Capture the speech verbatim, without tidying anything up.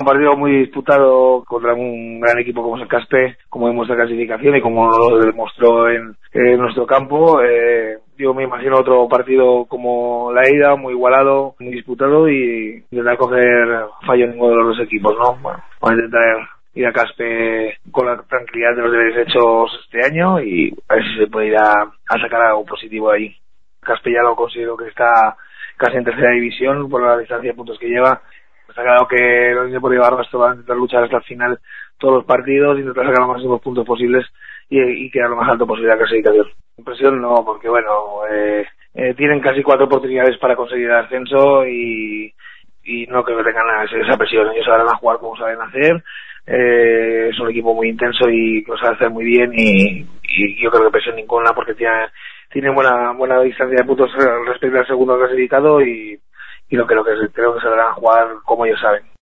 Un partido muy disputado contra un gran equipo como es el Caspe, como demuestra clasificación y como lo demostró en, en nuestro campo. Eh, yo me imagino otro partido como la ida, muy igualado, muy disputado y intentar coger fallo en ninguno de los dos equipos, ¿no? Bueno, vamos a intentar ir a Caspe con la tranquilidad de los deberes hechos este año y a ver si se puede ir a, a sacar algo positivo ahí. Caspe ya lo considero que está casi en tercera división por la distancia de puntos que lleva. Está claro que la Unión Deportiva Barbastro va a intentar luchar hasta el final todos los partidos, intentar sacar los máximos puntos posibles y, y quedar lo más alto posible la clasificación. Impresión no, porque bueno, eh, eh, tienen casi cuatro oportunidades para conseguir el ascenso y, y no creo que tengan esa, esa presión. Ellos sabrán a jugar como saben hacer. Eh, es un equipo muy intenso y que lo sabe hacer muy bien y, y yo creo que presión ninguna porque tiene, tiene buena buena distancia de puntos respecto al segundo clasificado y y lo que, lo que creo que se van a jugar como ellos saben.